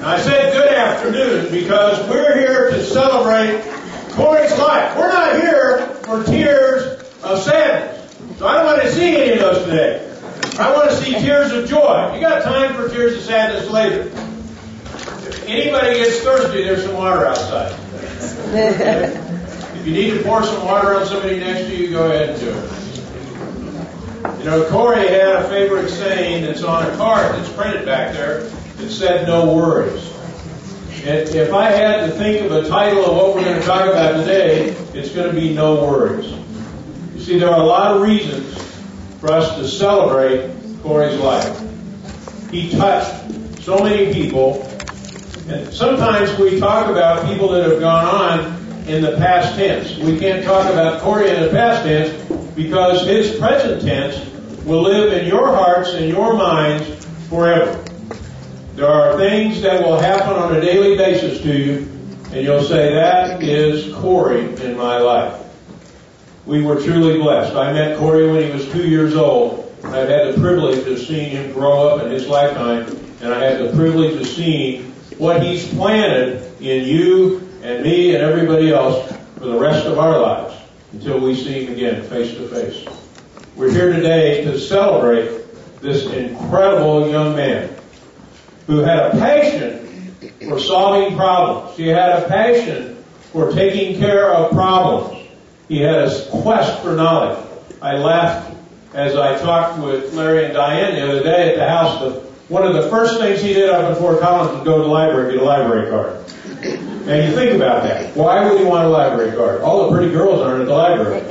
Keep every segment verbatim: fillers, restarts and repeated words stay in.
I said good afternoon because we're here to celebrate Corey's life. We're not here for tears of sadness. So I don't want to see any of those today. I want to see tears of joy. You got time for tears of sadness later. If anybody gets thirsty, there's some water outside. If you need to pour some water on somebody next to you, go ahead and do it. You know, Corey had a favorite saying that's on a card that's printed back there that said, no worries. And if I had to think of a title of what we're going to talk about today, it's going to be no worries. You see, there are a lot of reasons for us to celebrate Corey's life. He touched so many people, and sometimes we talk about people that have gone on in the past tense. We can't talk about Corey in the past tense because his present tense will live in your hearts and your minds forever. There are things that will happen on a daily basis to you, and you'll say, that is Corey in my life. We were truly blessed. I met Corey when he was two years old. I've had the privilege of seeing him grow up in his lifetime, and I had the privilege of seeing what he's planted in you and me and everybody else for the rest of our lives until we see him again face to face. We're here today to celebrate this incredible young man who had a passion for solving problems. He had a passion for taking care of problems. He had a quest for knowledge. I laughed as I talked with Larry and Diane the other day at the house. The, one of the first things he did up in Fort Collins was go to the library, get a library card. And you think about that. Why would he want a library card? All the pretty girls aren't at the library.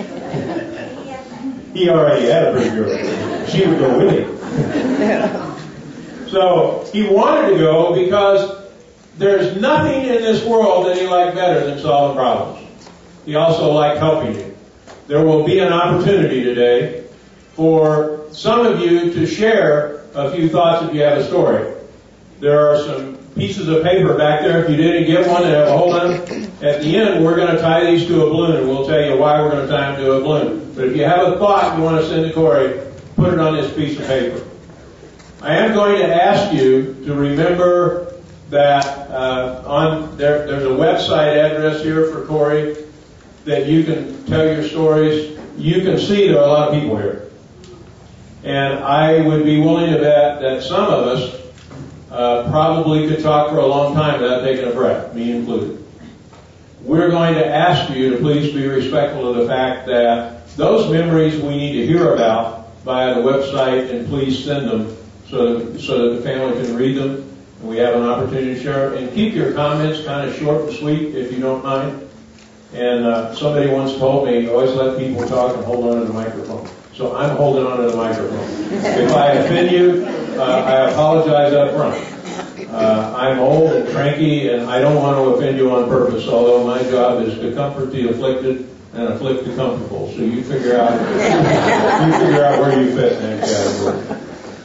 He already had a pretty girl. She would go with him. So he wanted to go because there's nothing in this world that he liked better than solving problems. He also liked helping you. There will be an opportunity today for some of you to share a few thoughts if you have a story. There are some pieces of paper back there. If you didn't get one and have a hold on them, at the end we're going to tie these to a balloon. We'll tell you why we're going to tie them to a balloon. But if you have a thought you want to send to Corey, put it on this piece of paper. I am going to ask you to remember that uh, on there, there's a website address here for Corey that you can tell your stories. You can see there are a lot of people here. And I would be willing to bet that some of us uh, probably could talk for a long time without taking a breath, me included. We're going to ask you to please be respectful of the fact that those memories we need to hear about via the website, and please send them so that, so that the family can read them and we have an opportunity to share. And keep your comments kind of short and sweet if you don't mind. And uh, somebody once told me, always let people talk and hold on to the microphone. So I'm holding on to the microphone. If I offend you, uh, I apologize up front. Uh, I'm old and cranky, and I don't want to offend you on purpose, although my job is to comfort the afflicted and afflict the comfortable. So you figure out, you figure out where you fit in that category.